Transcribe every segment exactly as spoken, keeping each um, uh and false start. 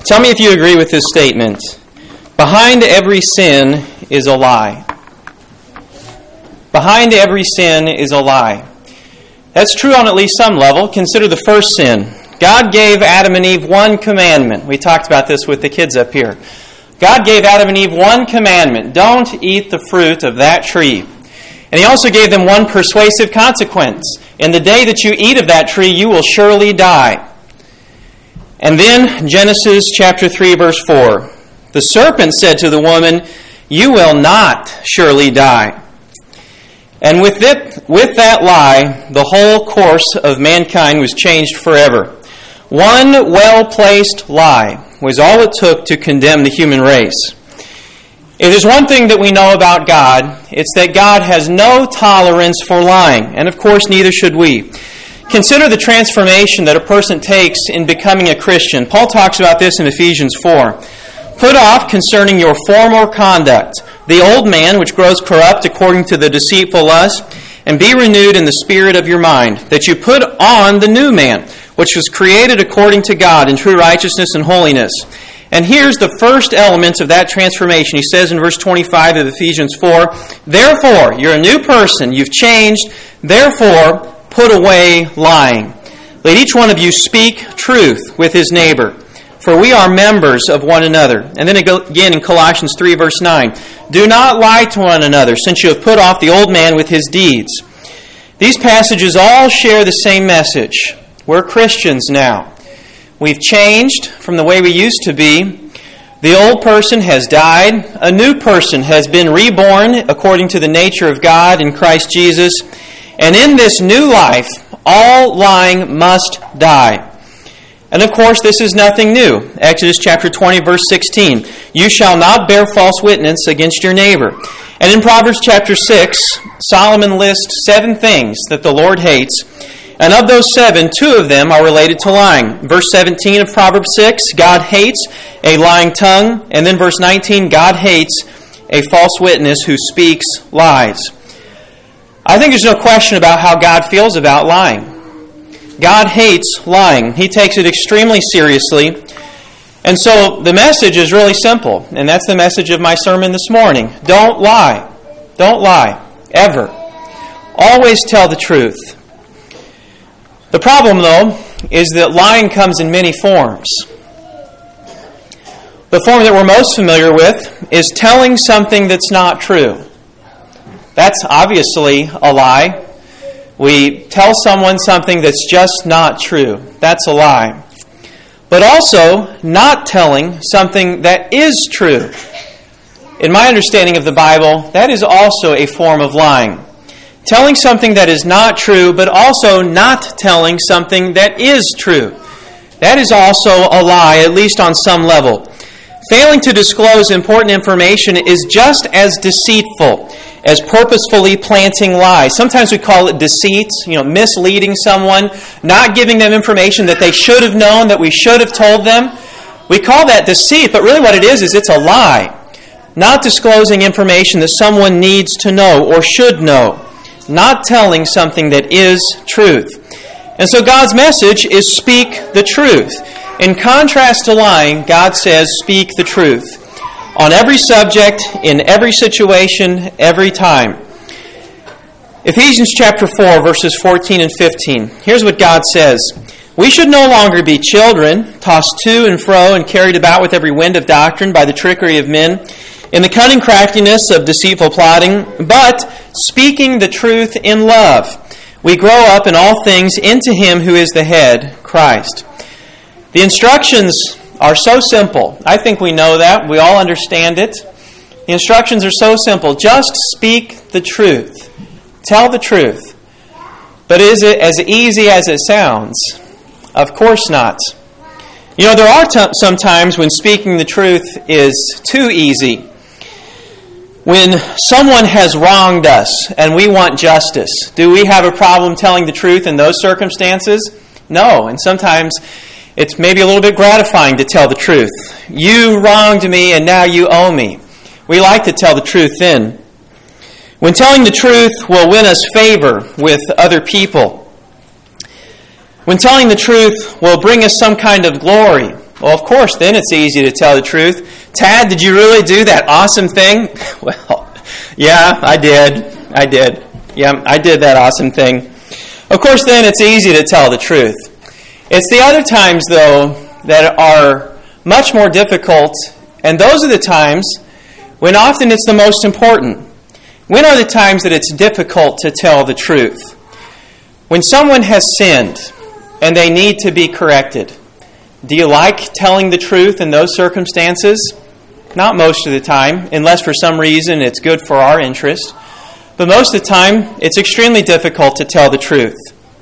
Tell me if you agree with this statement. Behind every sin is a lie. Behind every sin is a lie. That's true on at least some level. Consider the first sin. God gave Adam and Eve one commandment. We talked about this with the kids up here. God gave Adam and Eve one commandment. Don't eat the fruit of that tree. And He also gave them one persuasive consequence. In the day that you eat of that tree, you will surely die. And then Genesis chapter three, verse four. The serpent said to the woman, "You will not surely die." And with it, with that lie, the whole course of mankind was changed forever. One well-placed lie was all it took to condemn the human race. If there's one thing that we know about God, it's that God has no tolerance for lying. And of course, neither should we. Consider the transformation that a person takes in becoming a Christian. Paul talks about this in Ephesians four. Put off concerning your former conduct the old man which grows corrupt according to the deceitful lust, and be renewed in the spirit of your mind, that you put on the new man, which was created according to God in true righteousness and holiness. And here's the first element of that transformation. He says in verse twenty-five of Ephesians four, "Therefore, you're a new person, you've changed, therefore put away lying. Let each one of you speak truth with his neighbor, for we are members of one another." And then again in Colossians three, verse nine, "Do not lie to one another, since you have put off the old man with his deeds." These passages all share the same message. We're Christians now. We've changed from the way we used to be. The old person has died. A new person has been reborn according to the nature of God in Christ Jesus. And in this new life, all lying must die. And of course, this is nothing new. Exodus chapter twenty, verse sixteen. "You shall not bear false witness against your neighbor." And in Proverbs chapter six, Solomon lists seven things that the Lord hates. And of those seven, two of them are related to lying. Verse seventeen of Proverbs six, God hates a lying tongue. And then verse nineteen, God hates a false witness who speaks lies. I think there's no question about how God feels about lying. God hates lying. He takes it extremely seriously. And so the message is really simple. And that's the message of my sermon this morning. Don't lie. Don't lie. Ever. Always tell the truth. The problem, though, is that lying comes in many forms. The form that we're most familiar with is telling something that's not true. That's obviously a lie. We tell someone something that's just not true. That's a lie. But also, not telling something that is true. In my understanding of the Bible, that is also a form of lying. Telling something that is not true, but also not telling something that is true. That is also a lie, at least on some level. Failing to disclose important information is just as deceitful as purposefully planting lies. Sometimes we call it deceit, you know, misleading someone, not giving them information that they should have known, that we should have told them. We call that deceit, but really what it is, is it's a lie. Not disclosing information that someone needs to know or should know. Not telling something that is truth. And so God's message is speak the truth. In contrast to lying, God says speak the truth. On every subject, in every situation, every time. Ephesians chapter four, verses fourteen and fifteen. Here's what God says. "We should no longer be children, tossed to and fro and carried about with every wind of doctrine by the trickery of men, in the cunning craftiness of deceitful plotting, but speaking the truth in love, we grow up in all things into Him who is the head, Christ." The instructions are so simple. I think we know that. We all understand it. The instructions are so simple. Just speak the truth. Tell the truth. But is it as easy as it sounds? Of course not. You know, there are t- some times when speaking the truth is too easy. When someone has wronged us and we want justice, do we have a problem telling the truth in those circumstances? No, and sometimes it's maybe a little bit gratifying to tell the truth. You wronged me and now you owe me. We like to tell the truth then. When telling the truth will win us favor with other people. When telling the truth will bring us some kind of glory Well, of course, then it's easy to tell the truth. Tad, did you really do that awesome thing? Well, yeah, I did. I did. Yeah, I did that awesome thing. Of course, then it's easy to tell the truth. It's the other times, though, that are much more difficult, and those are the times when often it's the most important. When are the times that it's difficult to tell the truth? When someone has sinned and they need to be corrected. Do you like telling the truth in those circumstances? Not most of the time, unless for some reason it's good for our interest. But most of the time, it's extremely difficult to tell the truth.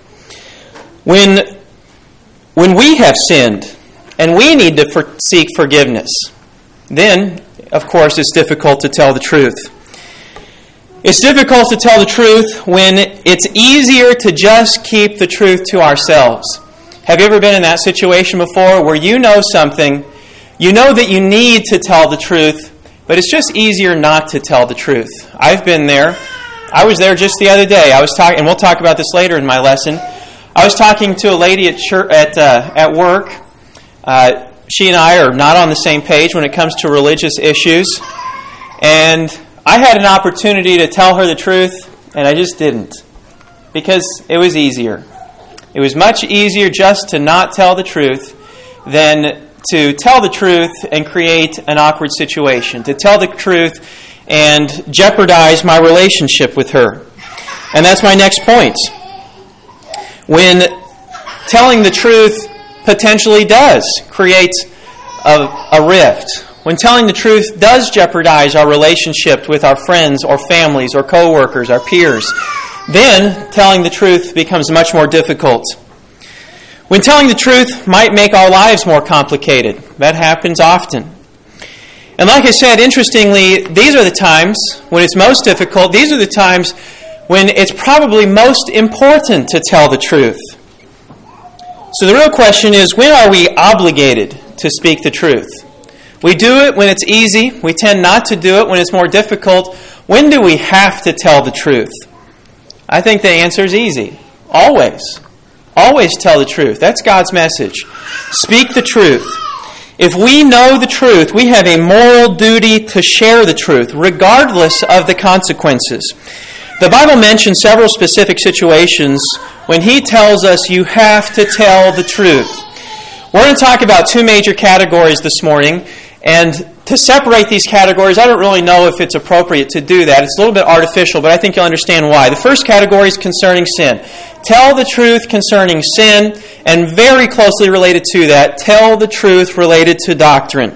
When, when we have sinned and we need to for, seek forgiveness, then, of course, it's difficult to tell the truth. It's difficult to tell the truth when it's easier to just keep the truth to ourselves. Have you ever been in that situation before where you know something, you know that you need to tell the truth, but it's just easier not to tell the truth? I've been there. I was there just the other day. I was talking, and we'll talk about this later in my lesson. I was talking to a lady at church, at uh, at work. Uh, she and I are not on the same page when it comes to religious issues, and I had an opportunity to tell her the truth, and I just didn't, because it was easier. It was much easier just to not tell the truth than to tell the truth and create an awkward situation, to tell the truth and jeopardize my relationship with her. And that's my next point. When telling the truth potentially does create a, a rift, when telling the truth does jeopardize our relationship with our friends or families or coworkers, our peers, then telling the truth becomes much more difficult. When telling the truth might make our lives more complicated. That happens often. And like I said, interestingly, these are the times when it's most difficult. These are the times when it's probably most important to tell the truth. So the real question is, when are we obligated to speak the truth? We do it when it's easy. We tend not to do it when it's more difficult. When do we have to tell the truth? I think the answer is easy. Always. Always tell the truth. That's God's message. Speak the truth. If we know the truth, we have a moral duty to share the truth, regardless of the consequences. The Bible mentions several specific situations when He tells us you have to tell the truth. We're going to talk about two major categories this morning, and to separate these categories, I don't really know if it's appropriate to do that. It's a little bit artificial, but I think you'll understand why. The first category is concerning sin. Tell the truth concerning sin, and very closely related to that, tell the truth related to doctrine.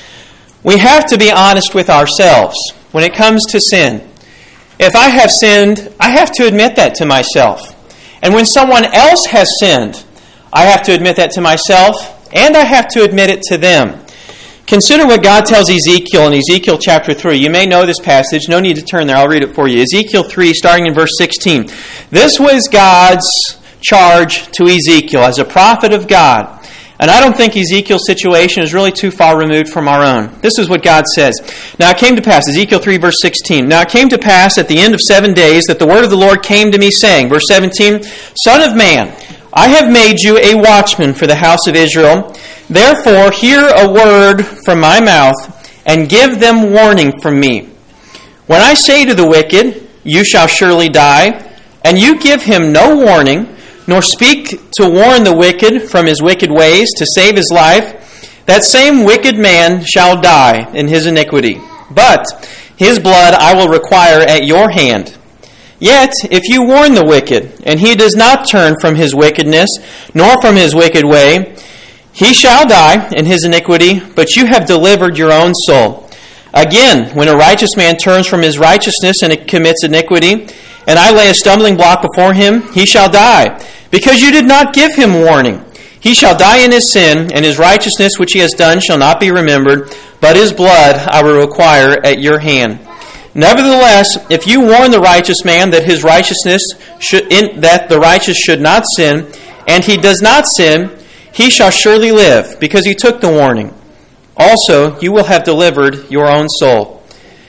We have to be honest with ourselves when it comes to sin. If I have sinned, I have to admit that to myself. And when someone else has sinned, I have to admit that to myself, and I have to admit it to them. Consider what God tells Ezekiel in Ezekiel chapter three. You may know this passage. No need to turn there. I'll read it for you. Ezekiel three, starting in verse sixteen. This was God's charge to Ezekiel as a prophet of God. And I don't think Ezekiel's situation is really too far removed from our own. This is what God says. Now it came to pass, Ezekiel three, verse sixteen. Now it came to pass at the end of seven days that the word of the Lord came to me, saying, verse seventeen, Son of man, I have made you a watchman for the house of Israel. Therefore, hear a word from my mouth, and give them warning from me. When I say to the wicked, you shall surely die, and you give him no warning, nor speak to warn the wicked from his wicked ways to save his life, that same wicked man shall die in his iniquity. But his blood I will require at your hand. Yet, if you warn the wicked, and he does not turn from his wickedness, nor from his wicked way, he shall die in his iniquity, but you have delivered your own soul. Again, when a righteous man turns from his righteousness and commits iniquity, and I lay a stumbling block before him, he shall die, because you did not give him warning. He shall die in his sin, and his righteousness which he has done shall not be remembered, but his blood I will require at your hand. Nevertheless, if you warn the righteous man that his righteousness should, in, that the righteous should not sin, and he does not sin, he shall surely live, because he took the warning. Also, you will have delivered your own soul.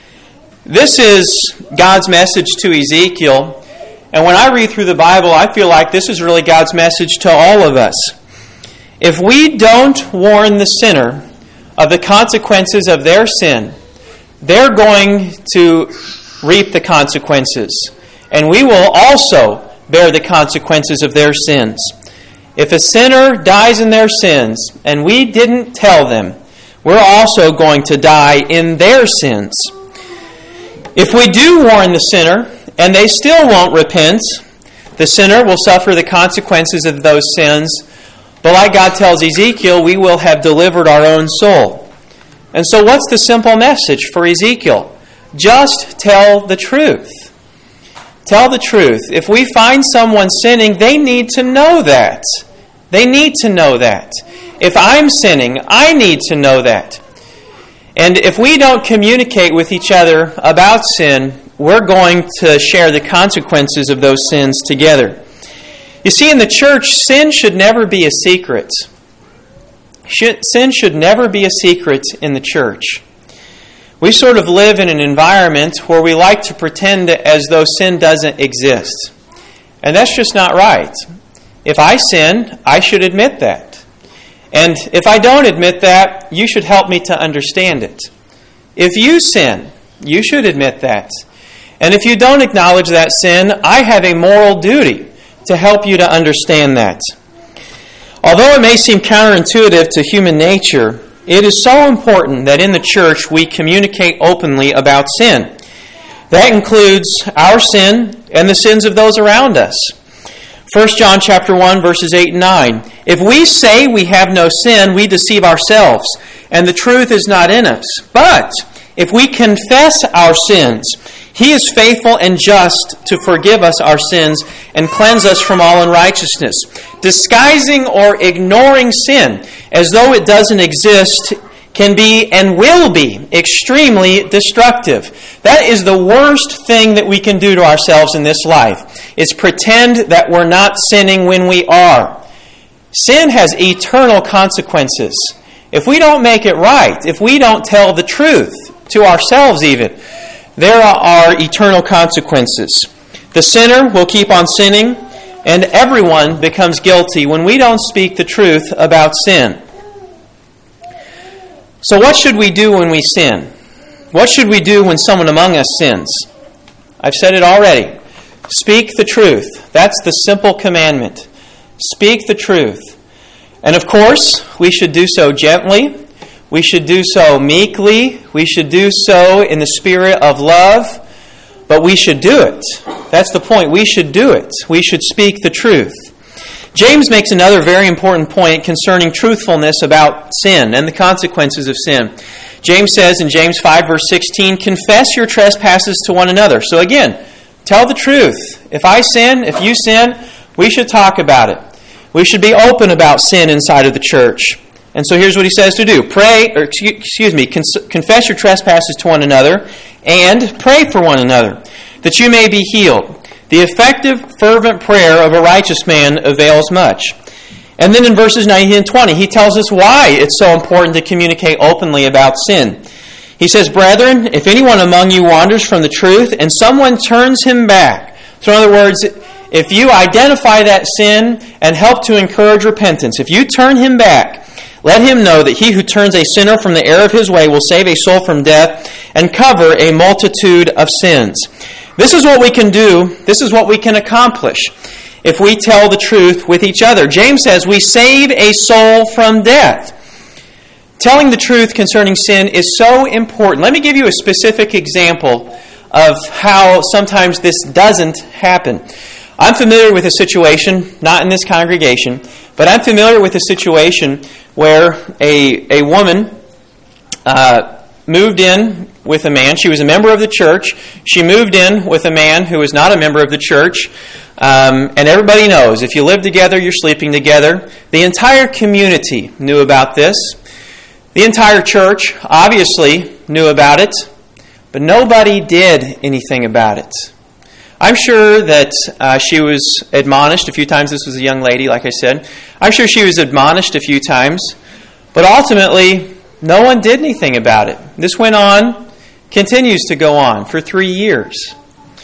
This is God's message to Ezekiel, and when I read through the Bible, I feel like this is really God's message to all of us. If we don't warn the sinner of the consequences of their sin, they're going to reap the consequences. And we will also bear the consequences of their sins. If a sinner dies in their sins and we didn't tell them, we're also going to die in their sins. If we do warn the sinner and they still won't repent, the sinner will suffer the consequences of those sins. But like God tells Ezekiel, we will have delivered our own soul. And so what's the simple message for Ezekiel? Just tell the truth. Tell the truth. If we find someone sinning, they need to know that. They need to know that. If I'm sinning, I need to know that. And if we don't communicate with each other about sin, we're going to share the consequences of those sins together. You see, in the church, sin should never be a secret. Sin should never be a secret in the church. We sort of live in an environment where we like to pretend as though sin doesn't exist. And that's just not right. If I sin, I should admit that. And if I don't admit that, you should help me to understand it. If you sin, you should admit that. And if you don't acknowledge that sin, I have a moral duty to help you to understand that. Although it may seem counterintuitive to human nature, it is so important that in the church we communicate openly about sin. That includes our sin and the sins of those around us. First John chapter one, verses eight and nine. If we say we have no sin, we deceive ourselves, and the truth is not in us. But if we confess our sins, He is faithful and just to forgive us our sins and cleanse us from all unrighteousness. Disguising or ignoring sin as though it doesn't exist can be and will be extremely destructive. That is the worst thing that we can do to ourselves in this life, is pretend that we're not sinning when we are. Sin has eternal consequences. If we don't make it right, if we don't tell the truth to ourselves even, there are eternal consequences. The sinner will keep on sinning, and everyone becomes guilty when we don't speak the truth about sin. So what should we do when we sin? What should we do when someone among us sins? I've said it already. Speak the truth. That's the simple commandment. Speak the truth. And of course, we should do so gently. We should do so meekly. We should do so in the spirit of love. But we should do it. That's the point. We should do it. We should speak the truth. James makes another very important point concerning truthfulness about sin and the consequences of sin. James says in James five, verse sixteen, confess your trespasses to one another. So again, tell the truth. If I sin, if you sin, we should talk about it. We should be open about sin inside of the church. And so here's what he says to do. Pray, or excuse me, confess your trespasses to one another and pray for one another, that you may be healed. The effective, fervent prayer of a righteous man avails much. And then in verses nineteen and twenty, he tells us why it's so important to communicate openly about sin. He says, brethren, if anyone among you wanders from the truth and someone turns him back. So in other words, if you identify that sin and help to encourage repentance, if you turn him back, let him know that he who turns a sinner from the error of his way will save a soul from death and cover a multitude of sins. This is what we can do. This is what we can accomplish if we tell the truth with each other. James says we save a soul from death. Telling the truth concerning sin is so important. Let me give you a specific example of how sometimes this doesn't happen. I'm familiar with a situation, not in this congregation, but I'm familiar with a situation where a, a woman uh, moved in with a man. She was a member of the church. She moved in with a man who was not a member of the church. Um, and everybody knows, if you live together, you're sleeping together. The entire community knew about this. The entire church obviously knew about it, but nobody did anything about it. I'm sure that uh, she was admonished a few times. This was a young lady, like I said. I'm sure she was admonished a few times, but ultimately, no one did anything about it. This went on, continues to go on for three years.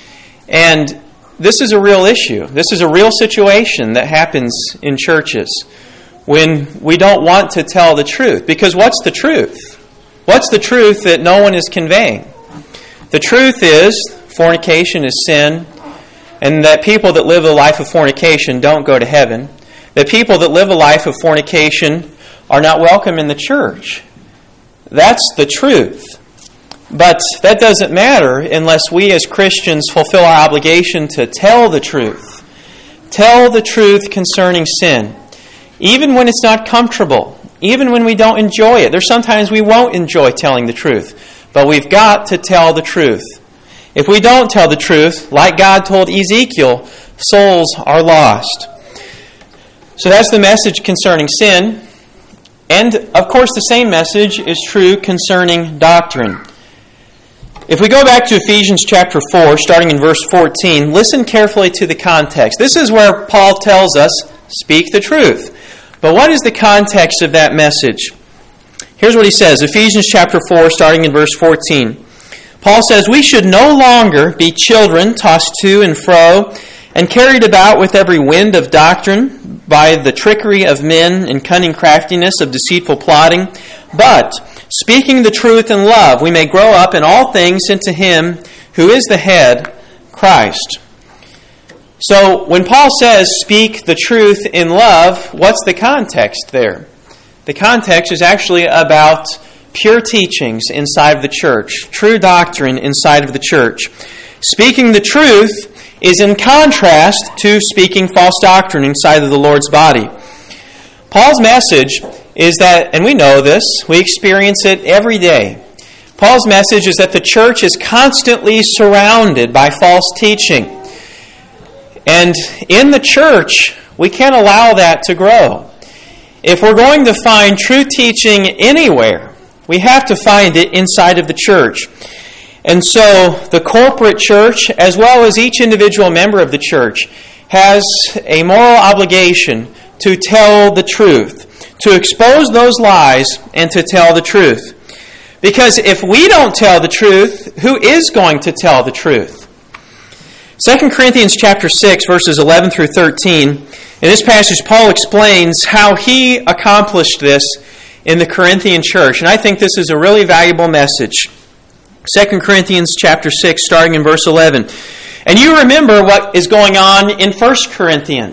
And this is a real issue. This is a real situation that happens in churches when we don't want to tell the truth. Because what's the truth? What's the truth that no one is conveying? The truth is fornication is sin, and that people that live a life of fornication don't go to heaven. That people that live a life of fornication are not welcome in the church. That's the truth. But that doesn't matter unless we as Christians fulfill our obligation to tell the truth. Tell the truth concerning sin. Even when it's not comfortable. Even when we don't enjoy it. There's sometimes we won't enjoy telling the truth. But we've got to tell the truth. If we don't tell the truth, like God told Ezekiel, souls are lost. So that's the message concerning sin. And, of course, the same message is true concerning doctrine. If we go back to Ephesians chapter four, starting in verse fourteen, listen carefully to the context. This is where Paul tells us, speak the truth. But what is the context of that message? Here's what he says, Ephesians chapter four, starting in verse fourteen. Paul says, we should no longer be children tossed to and fro and carried about with every wind of doctrine by the trickery of men and cunning craftiness of deceitful plotting, but speaking the truth in love, we may grow up in all things into Him who is the head, Christ. So when Paul says, speak the truth in love, what's the context there? The context is actually about pure teachings inside of the church, true doctrine inside of the church. Speaking the truth is in contrast to speaking false doctrine inside of the Lord's body. Paul's message is that, and we know this, we experience it every day. Paul's message is that the church is constantly surrounded by false teaching. And in the church, we can't allow that to grow. If we're going to find true teaching anywhere, we have to find it inside of the church. And so the corporate church, as well as each individual member of the church, has a moral obligation to tell the truth, to expose those lies and to tell the truth. Because if we don't tell the truth, who is going to tell the truth? Second Corinthians chapter six, verses eleven through thirteen. In this passage, Paul explains how he accomplished this in the Corinthian church. And I think this is a really valuable message. Second Corinthians chapter six, starting in verse eleven. And you remember what is going on in First Corinthians.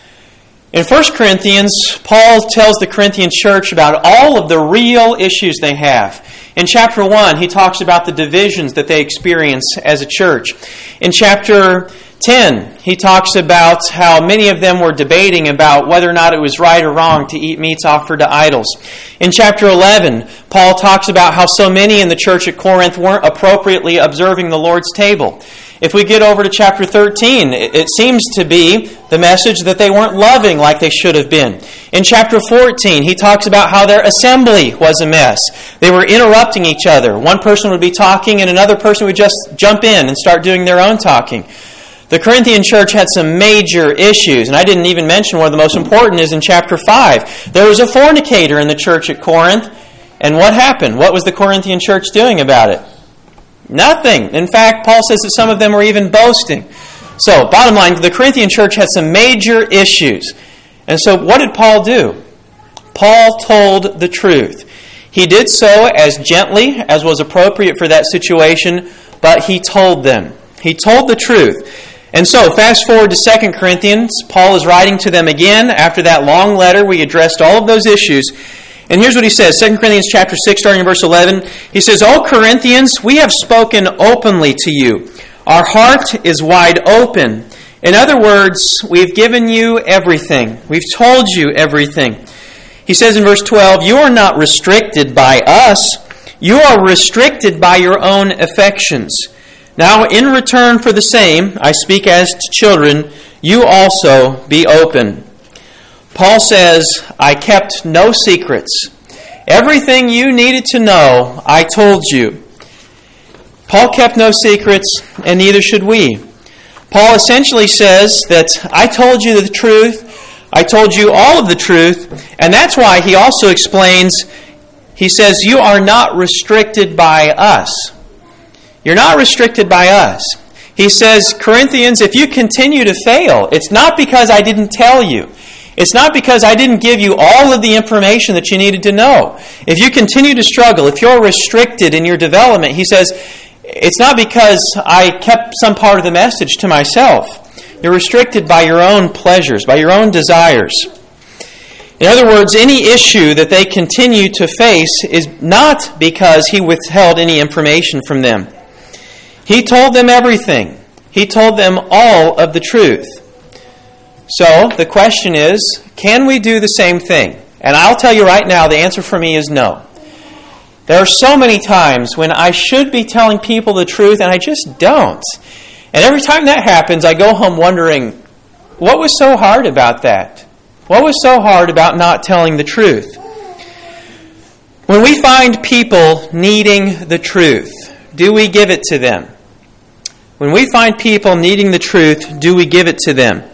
In First Corinthians, Paul tells the Corinthian church about all of the real issues they have. In chapter one, he talks about the divisions that they experience as a church. In chapter ten, he talks about how many of them were debating about whether or not it was right or wrong to eat meats offered to idols. In chapter eleven, Paul talks about how so many in the church at Corinth weren't appropriately observing the Lord's table. If we get over to chapter thirteen, it seems to be the message that they weren't loving like they should have been. In chapter fourteen, he talks about how their assembly was a mess. They were interrupting each other. One person would be talking and another person would just jump in and start doing their own talking. The Corinthian church had some major issues, and I didn't even mention one of the most important is in chapter five. There was a fornicator in the church at Corinth, and what happened? What was the Corinthian church doing about it? Nothing. In fact, Paul says that some of them were even boasting. So, bottom line, the Corinthian church had some major issues. And so, what did Paul do? Paul told the truth. He did so as gently as was appropriate for that situation, but he told them. He told the truth. And so, fast forward to Second Corinthians, Paul is writing to them again after that long letter. We addressed all of those issues. And here's what he says, Second Corinthians chapter six, starting in verse eleven. He says, O Corinthians, we have spoken openly to you. Our heart is wide open. In other words, we've given you everything. We've told you everything. He says in verse twelve, you are not restricted by us. You are restricted by your own affections. Now, in return for the same, I speak as to children, you also be open. Paul says, I kept no secrets. Everything you needed to know, I told you. Paul kept no secrets, and neither should we. Paul essentially says that I told you the truth, I told you all of the truth, and that's why he also explains, he says, you are not restricted by us. You're not restricted by us. He says, Corinthians, if you continue to fail, it's not because I didn't tell you. It's not because I didn't give you all of the information that you needed to know. If you continue to struggle, if you're restricted in your development, he says, it's not because I kept some part of the message to myself. You're restricted by your own pleasures, by your own desires. In other words, any issue that they continue to face is not because he withheld any information from them. He told them everything. He told them all of the truth. So, the question is, can we do the same thing? And I'll tell you right now, the answer for me is no. There are so many times when I should be telling people the truth and I just don't. And every time that happens, I go home wondering, what was so hard about that? What was so hard about not telling the truth? When we find people needing the truth, do we give it to them? When we find people needing the truth, do we give it to them?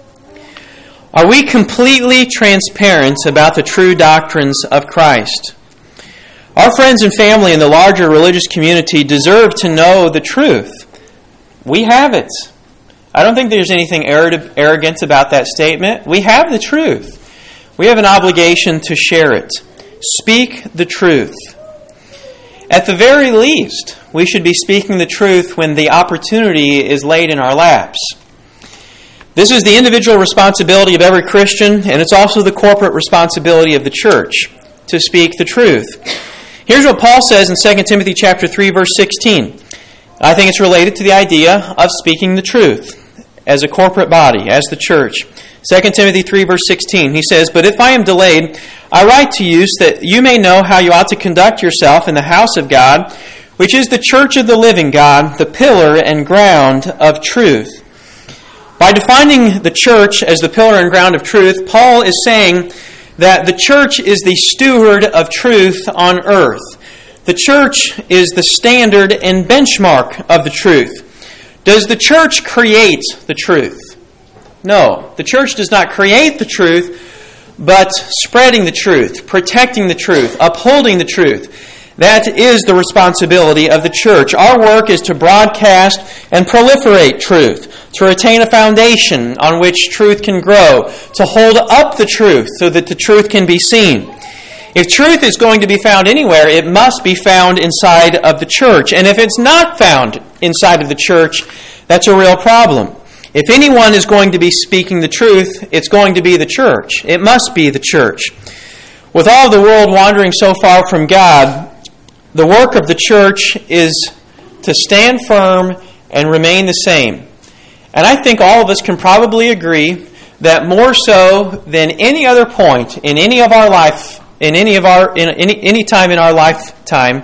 Are we completely transparent about the true doctrines of Christ? Our friends and family in the larger religious community deserve to know the truth. We have it. I don't think there's anything arrogant about that statement. We have the truth. We have an obligation to share it. Speak the truth. At the very least, we should be speaking the truth when the opportunity is laid in our laps. This is the individual responsibility of every Christian, and it's also the corporate responsibility of the church to speak the truth. Here's what Paul says in Second Timothy chapter three, verse sixteen. I think it's related to the idea of speaking the truth as a corporate body, as the church. Second Timothy three, verse sixteen, he says, "But if I am delayed, I write to you so that you may know how you ought to conduct yourself in the house of God, which is the church of the living God, the pillar and ground of truth." By defining the church as the pillar and ground of truth, Paul is saying that the church is the steward of truth on earth. The church is the standard and benchmark of the truth. Does the church create the truth? No, the church does not create the truth, but spreading the truth, protecting the truth, upholding the truth. That is the responsibility of the church. Our work is to broadcast and proliferate truth, to retain a foundation on which truth can grow, to hold up the truth so that the truth can be seen. If truth is going to be found anywhere, it must be found inside of the church. And if it's not found inside of the church, that's a real problem. If anyone is going to be speaking the truth, it's going to be the church. It must be the church. With all of the world wandering so far from God, the work of the church is to stand firm and remain the same. And I think all of us can probably agree that more so than any other point in any of our life, in any of our in any any time in our lifetime,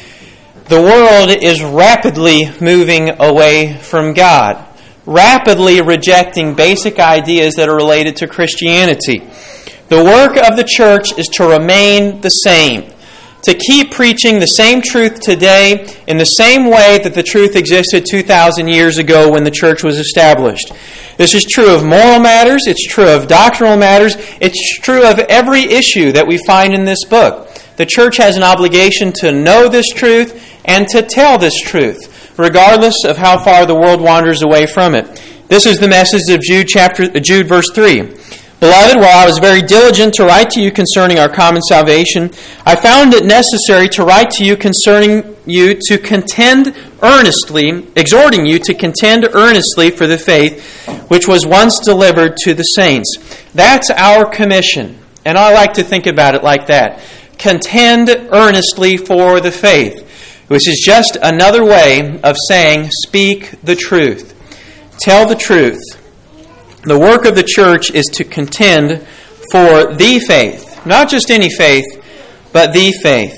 the world is rapidly moving away from God, rapidly rejecting basic ideas that are related to Christianity. The work of the church is to remain the same, to keep preaching the same truth today in the same way that the truth existed two thousand years ago when the church was established. This is true of moral matters, it's true of doctrinal matters, it's true of every issue that we find in this book. The church has an obligation to know this truth and to tell this truth, regardless of how far the world wanders away from it. This is the message of Jude chapter Jude verse three. "Beloved, while I was very diligent to write to you concerning our common salvation, I found it necessary to write to you concerning you to contend earnestly, exhorting you to contend earnestly for the faith which was once delivered to the saints." That's our commission, and I like to think about it like that. Contend earnestly for the faith, which is just another way of saying speak the truth. Tell the truth. The work of the church is to contend for the faith. Not just any faith, but the faith.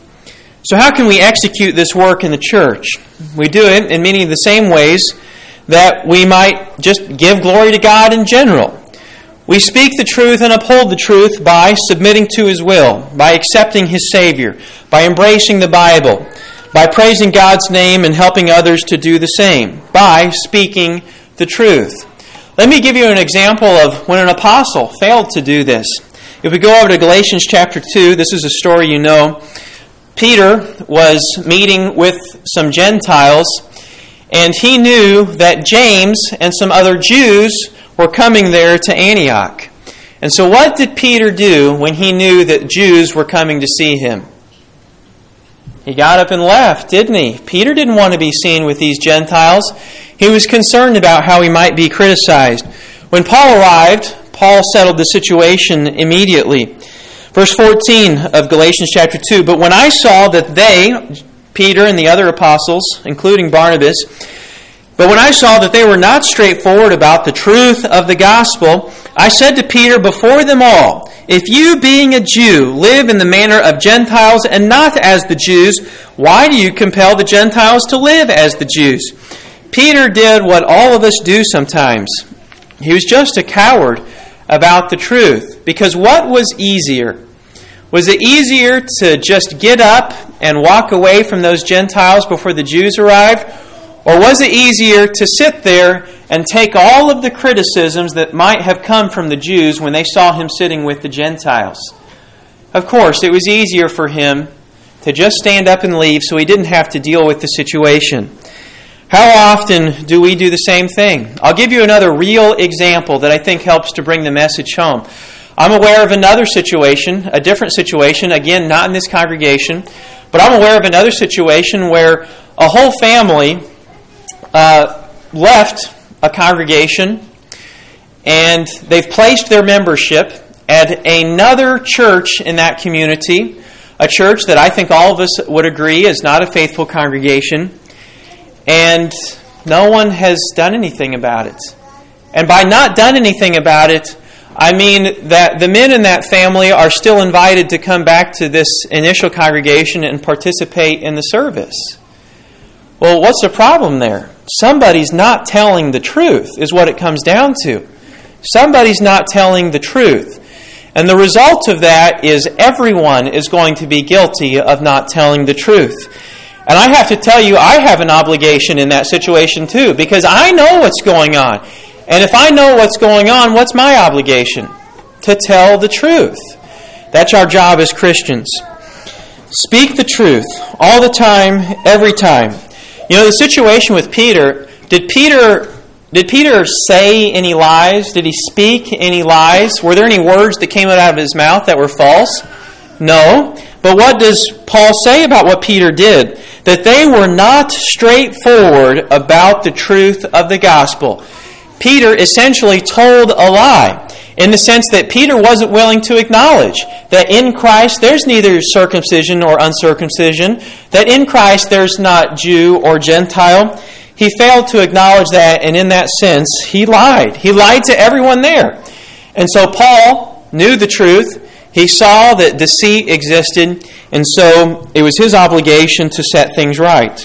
So how can we execute this work in the church? We do it in many of the same ways that we might just give glory to God in general. We speak the truth and uphold the truth by submitting to His will, by accepting His Savior, by embracing the Bible, by praising God's name and helping others to do the same, by speaking the truth. Let me give you an example of when an apostle failed to do this. If we go over to Galatians chapter two, this is a story you know. Peter was meeting with some Gentiles, and he knew that James and some other Jews were coming there to Antioch. And so what did Peter do when he knew that Jews were coming to see him? He got up and left, didn't he? Peter didn't want to be seen with these Gentiles. He was concerned about how he might be criticized. When Paul arrived, Paul settled the situation immediately. Verse fourteen of Galatians chapter two, "But when I saw that they," Peter and the other apostles, including Barnabas, "but when I saw that they were not straightforward about the truth of the gospel, I said to Peter before them all, 'If you, being a Jew, live in the manner of Gentiles and not as the Jews, why do you compel the Gentiles to live as the Jews?'" Peter did what all of us do sometimes. He was just a coward about the truth. Because what was easier? Was it easier to just get up and walk away from those Gentiles before the Jews arrived? Or was it easier to sit there and take all of the criticisms that might have come from the Jews when they saw him sitting with the Gentiles? Of course, it was easier for him to just stand up and leave so he didn't have to deal with the situation. How often do we do the same thing? I'll give you another real example that I think helps to bring the message home. I'm aware of another situation, a different situation, again, not in this congregation, but I'm aware of another situation where a whole family uh, left a congregation and they've placed their membership at another church in that community, a church that I think all of us would agree is not a faithful congregation, and no one has done anything about it. And by not done anything about it, I mean that the men in that family are still invited to come back to this initial congregation and participate in the service. Well, what's the problem there? Somebody's not telling the truth, is what it comes down to. Somebody's not telling the truth. And the result of that is everyone is going to be guilty of not telling the truth. And I have to tell you, I have an obligation in that situation too, because I know what's going on. And if I know what's going on, what's my obligation? To tell the truth. That's our job as Christians. Speak the truth all the time, every time. You know, the situation with Peter, did Peter did Peter say any lies? Did he speak any lies? Were there any words that came out of his mouth that were false? No. But what does Paul say about what Peter did? That they were not straightforward about the truth of the gospel. Peter essentially told a lie in the sense that Peter wasn't willing to acknowledge that in Christ there's neither circumcision or uncircumcision, that in Christ there's not Jew or Gentile. He failed to acknowledge that, and in that sense, he lied. He lied to everyone there. And so Paul knew the truth. He saw that deceit existed, and so it was his obligation to set things right.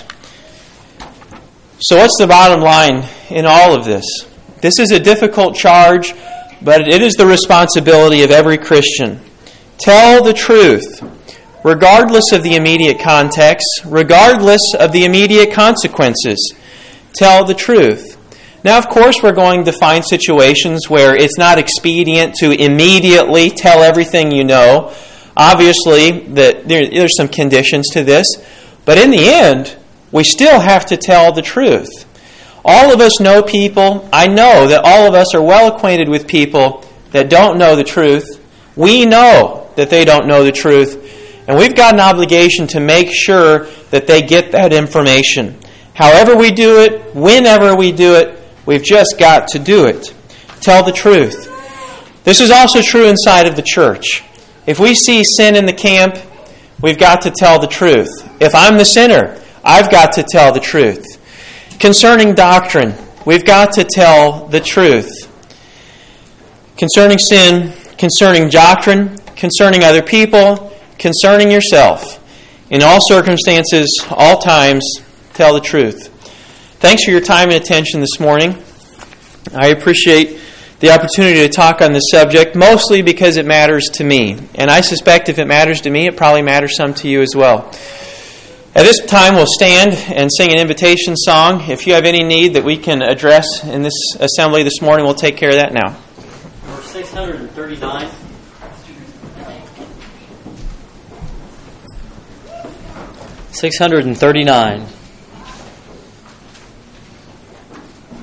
So what's the bottom line in all of this? This is a difficult charge, but it is the responsibility of every Christian. Tell the truth, regardless of the immediate context, regardless of the immediate consequences. Tell the truth. Now, of course, we're going to find situations where it's not expedient to immediately tell everything you know. Obviously, that there, there's some conditions to this. But in the end, we still have to tell the truth. All of us know people. I know that all of us are well acquainted with people that don't know the truth. We know that they don't know the truth. And we've got an obligation to make sure that they get that information. However we do it, whenever we do it, we've just got to do it. Tell the truth. This is also true inside of the church. If we see sin in the camp, we've got to tell the truth. If I'm the sinner, I've got to tell the truth. Concerning doctrine, we've got to tell the truth. Concerning sin, concerning doctrine, concerning other people, concerning yourself. In all circumstances, all times, tell the truth. Thanks for your time and attention this morning. I appreciate the opportunity to talk on this subject, mostly because it matters to me. And I suspect if it matters to me, it probably matters some to you as well. At this time, we'll stand and sing an invitation song. If you have any need that we can address in this assembly this morning, we'll take care of that now. Number six hundred thirty-nine. six hundred thirty-nine.